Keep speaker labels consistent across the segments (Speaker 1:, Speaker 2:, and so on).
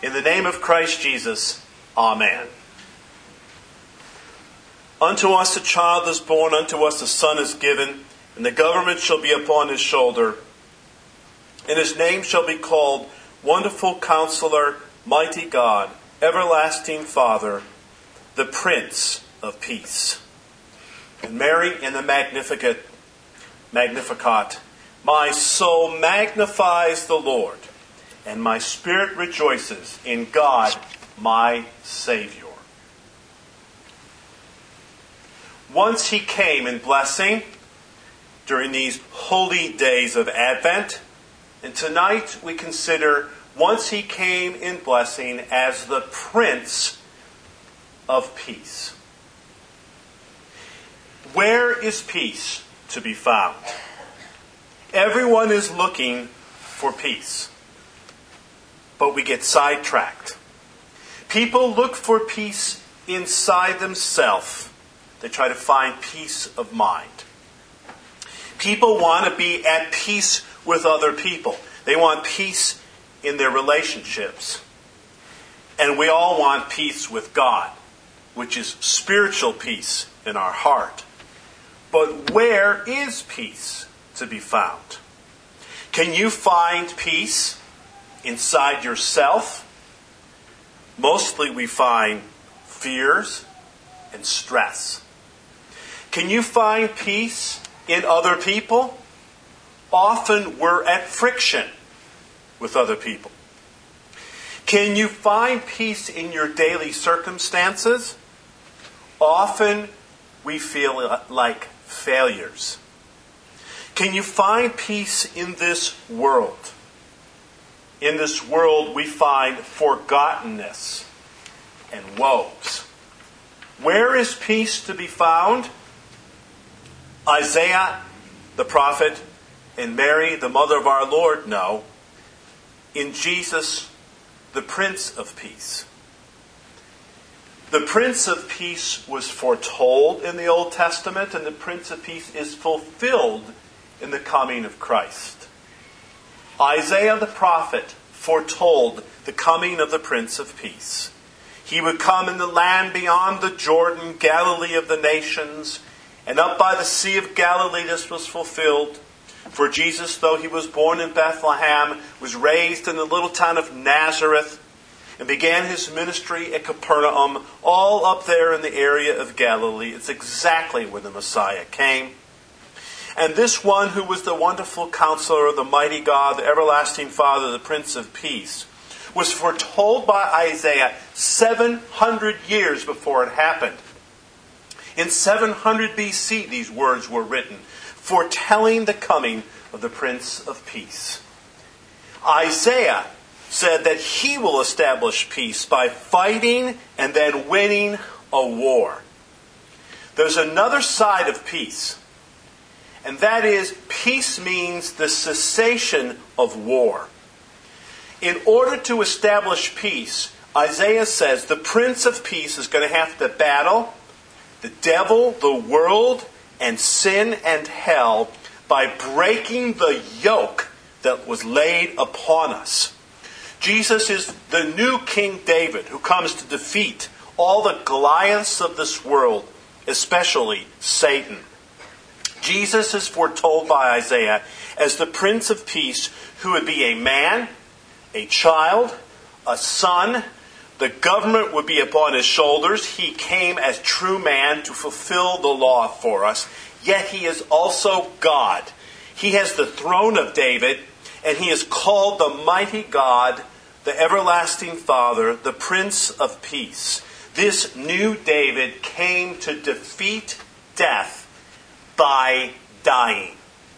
Speaker 1: In the name of Christ Jesus, Amen. Unto us a child is born, unto us a son is given, and the government shall be upon his shoulder. And his name shall be called Wonderful Counselor, Mighty God, Everlasting Father, the Prince of Peace. And Mary in the Magnificat, my soul magnifies the Lord, and my spirit rejoices in God, my Savior. Once he came in blessing during these holy days of Advent, and tonight we consider once he came in blessing as the Prince of Peace. Where is peace to be found? Everyone is looking for peace, but we get sidetracked. People look for peace inside themselves. They try to find peace of mind. People want to be at peace with other people. They want peace in their relationships. And we all want peace with God, which is spiritual peace in our heart. But where is peace to be found? Can you find peace inside yourself? Mostly we find fears and stress. Can you find peace in other people? Often we're at friction with other people. Can you find peace in your daily circumstances? Often we feel like failures. Can you find peace in this world? In this world we find forgottenness and woes. Where is peace to be found? Isaiah, the prophet, and Mary, the mother of our Lord, know. In Jesus, the Prince of Peace. The Prince of Peace was foretold in the Old Testament, and the Prince of Peace is fulfilled in the coming of Christ. Isaiah, the prophet, foretold the coming of the Prince of Peace. He would come in the land beyond the Jordan, Galilee of the nations, and up by the Sea of Galilee this was fulfilled. For Jesus, though he was born in Bethlehem, was raised in the little town of Nazareth, and began his ministry at Capernaum, all up there in the area of Galilee. It's exactly where the Messiah came. And this one who was the Wonderful Counselor, the Mighty God, the Everlasting Father, the Prince of Peace, was foretold by Isaiah 700 years before it happened. In 700 BC, these words were written, foretelling the coming of the Prince of Peace. Isaiah said that he will establish peace by fighting and then winning a war. There's another side of peace, and that is peace means the cessation of war. In order to establish peace, Isaiah says the Prince of Peace is going to have to battle the devil, the world, and sin and hell by breaking the yoke that was laid upon us. Jesus is the new King David who comes to defeat all the Goliaths of this world, especially Satan. Jesus is foretold by Isaiah as the Prince of Peace who would be a man, a child, a son. The government would be upon his shoulders. He came as true man to fulfill the law for us. Yet he is also God. He has the throne of David, and he is called the Mighty God, the Everlasting Father, the Prince of Peace. This new David came to defeat death by dying.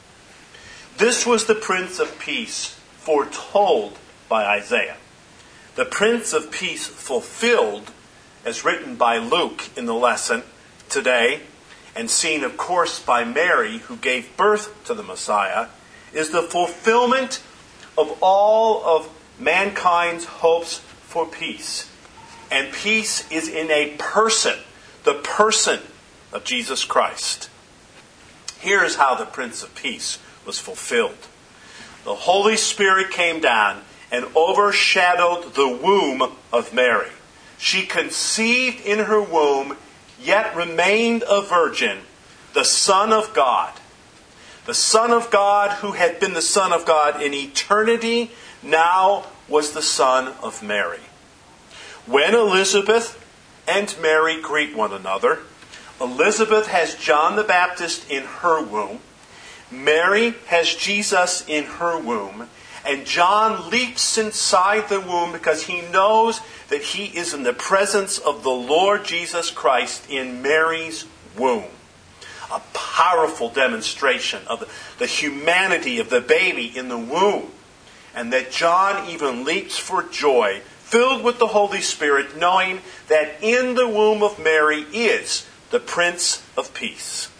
Speaker 1: This was the Prince of Peace foretold by Isaiah. The Prince of Peace fulfilled, as written by Luke in the lesson today, and seen, of course, by Mary, who gave birth to the Messiah, is the fulfillment of all of mankind's hopes for peace. And peace is in a person, the person of Jesus Christ. Here is how the Prince of Peace was fulfilled. The Holy Spirit came down and overshadowed the womb of Mary. She conceived in her womb, yet remained a virgin, the Son of God. The Son of God, who had been the Son of God in eternity, now was the Son of Mary. When Elizabeth and Mary greet one another, Elizabeth has John the Baptist in her womb, Mary has Jesus in her womb, and John leaps inside the womb because he knows that he is in the presence of the Lord Jesus Christ in Mary's womb. A powerful demonstration of the humanity of the baby in the womb. And that John even leaps for joy, filled with the Holy Spirit, knowing that in the womb of Mary is the Prince of Peace.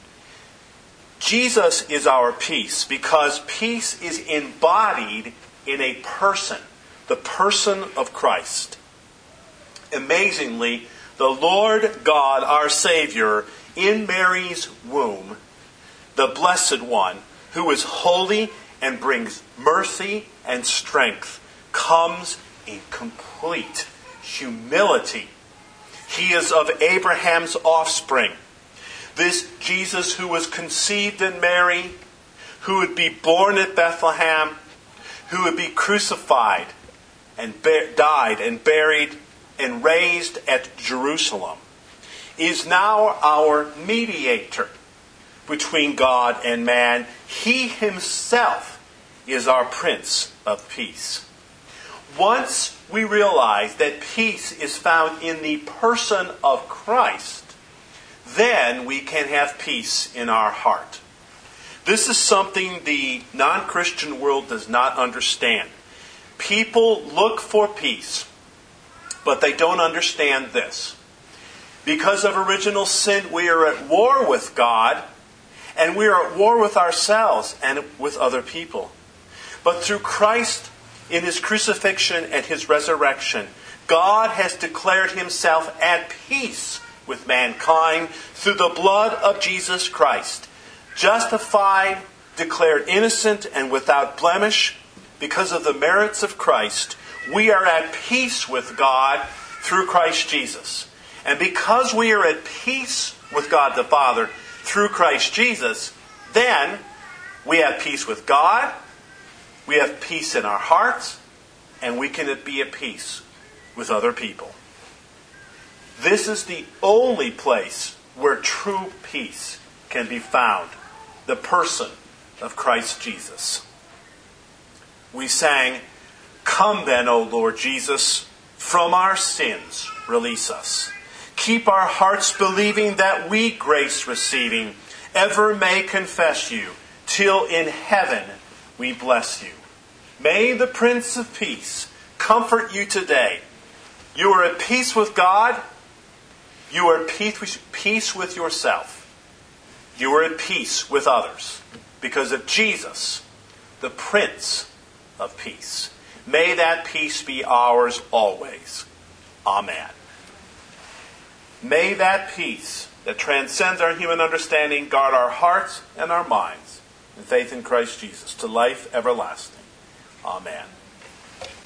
Speaker 1: Jesus is our peace because peace is embodied in a person, the person of Christ. Amazingly, the Lord God, our Savior, in Mary's womb, the Blessed One, who is holy and brings mercy and strength, comes in complete humility. He is of Abraham's offspring. This Jesus who was conceived in Mary, who would be born at Bethlehem, who would be crucified and died and buried and raised at Jerusalem, is now our mediator between God and man. He himself is our Prince of Peace. Once we realize that peace is found in the person of Christ, then we can have peace in our heart. This is something the non-Christian world does not understand. People look for peace, but they don't understand this. Because of original sin, we are at war with God, and we are at war with ourselves and with other people. But through Christ, in His crucifixion and His resurrection, God has declared Himself at peace with mankind through the blood of Jesus Christ. Justified, declared innocent and without blemish, because of the merits of Christ, we are at peace with God through Christ Jesus. And because we are at peace with God the Father through Christ Jesus, then we have peace with God, we have peace in our hearts, and we can be at peace with other people. This is the only place where true peace can be found, the person of Christ Jesus. We sang, "Come then, O Lord Jesus, from our sins release us. Keep our hearts believing that we, grace receiving, ever may confess you, till in heaven we bless you. May the Prince of Peace comfort you today. You are at peace with God. You are at peace with yourself. You are at peace with others because of Jesus, the Prince of Peace. May that peace be ours always. Amen. May that peace that transcends our human understanding guard our hearts and our minds in faith in Christ Jesus to life everlasting. Amen.